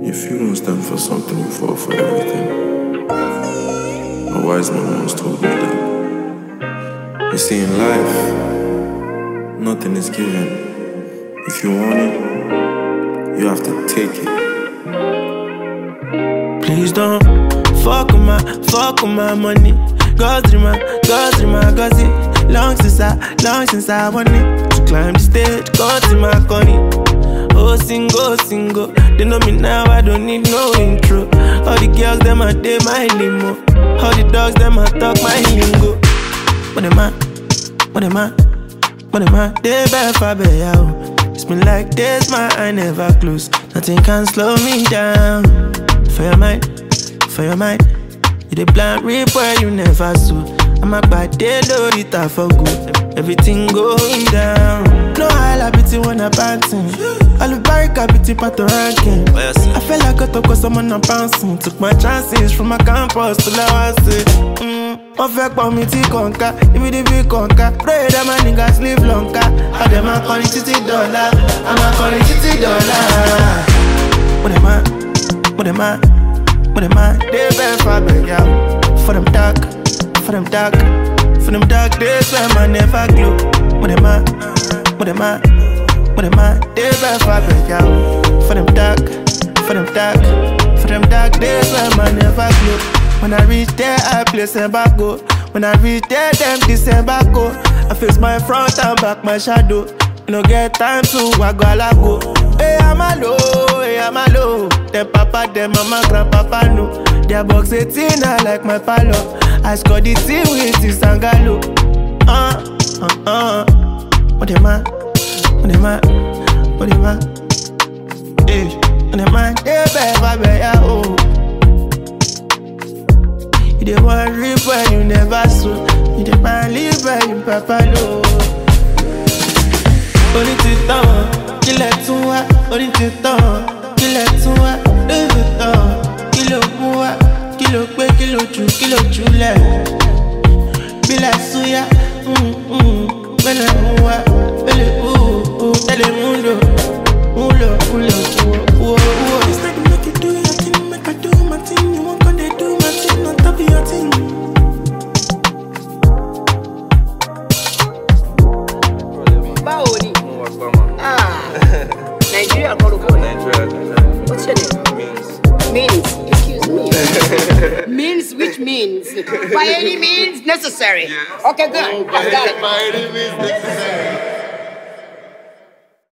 If you don't stand for something, you fall for everything. A wise man once told me that. You see, in life, nothing is given. If you want it, you have to take it. Please don't fuck with my money. Go through my. Long since I want it. To climb the stage, go to my corny. Oh, single. They know me now, I don't need no intro. All the girls, them a day my limo. All the dogs, them a talk my lingo. What am I? They better for yo. It's been like this, my eye never close. Nothing can slow me down. For your mind. You the blind reap where you never saw. I'm a bad day, load it up for good. Everything going down. No highlight when I'm bouncing. All the barrica beauty part the ranking. I felt like I took someone I'm bouncing. Took my chances from my campus to Lawasi. One fact about me to conquer. If it be conquer, pray that my niggas live longer. I dem a call it $50. I'm a call it $50. What am I? They better for me, yo. For them dark days when I never glow. What am I? They better for me, yo. For them dark days when I never glow. When I reach there, I place them back go. When I reach there, them December go. I face my front and back my shadow. No get time to wagalago. Hey, I'm alone. Them papa, them mama, grandpapa no. Their box 18, I like my palo. I score the team with this sangalo. What am I? Hey, what am I? They better, oh. You the one reap where you never saw. You the man live where you papa know. Only to town, kill it to what? Only to town, kill it to what? Live it down, kilo mua, kilo kwe, kilo chule. Be like suya, bele mua, bele tele mundo, ulo. It's like make you do your thing, make I do my thing. You want gonna do my thing, on top of your thing. Baoni. Nigeria What's your name? Means. Excuse me. Means which means? By any means necessary. Yes. Okay, good. I got it. By any means necessary.